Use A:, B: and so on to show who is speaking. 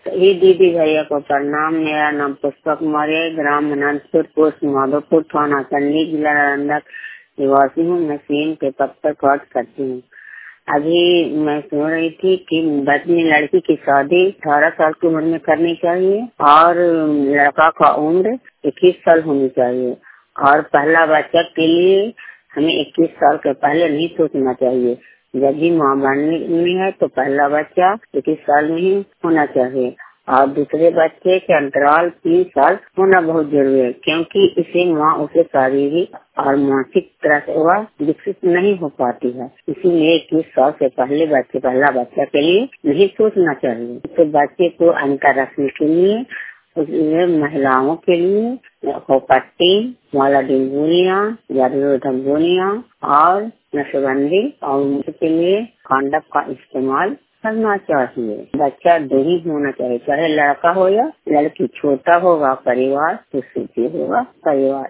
A: सभी दीदी भैया को प्रणाम। मेरा नाम पुष्पा कुमारी है, ग्राम अनंतपुर, पोस्ट माधोपुर, थाना चंडी, जिला नालंदा निवासी हूँ। मैं सीएम के पद पर कार्य करती हूँ। अभी मैं सुन रही थी कि बच्ची लड़की की शादी 18 साल की उम्र में करनी चाहिए और लड़का का उम्र 21 साल होनी चाहिए। और पहला बच्चा के लिए हमें 21 साल के पहले नहीं सोचना चाहिए। जब भी माँ बननी है तो पहला बच्चा 21 साल में ही होना चाहिए और दूसरे बच्चे के अंतराल 3 साल होना बहुत जरूरी है, क्योंकि इसे माँ उसे शारीरिक और मानसिक तरह से वह विकसित नहीं हो पाती है। इसीलिए 21 साल से पहले पहला बच्चा के लिए नहीं सोचना चाहिए। तो बच्चे को अंतरराष्ट्रीय के लिए इसलिए महिलाओं के लिए खोपट्टी, माला डिंगोलियाँ, जादूरोधक गोलियाँ और नशबंदी और उनके लिए कांडम का इस्तेमाल करना चाहिए। बच्चा दो ही होना चाहिए, चाहे लड़का हो या लड़की। छोटा होगा परिवार तो सुखी होगा परिवार।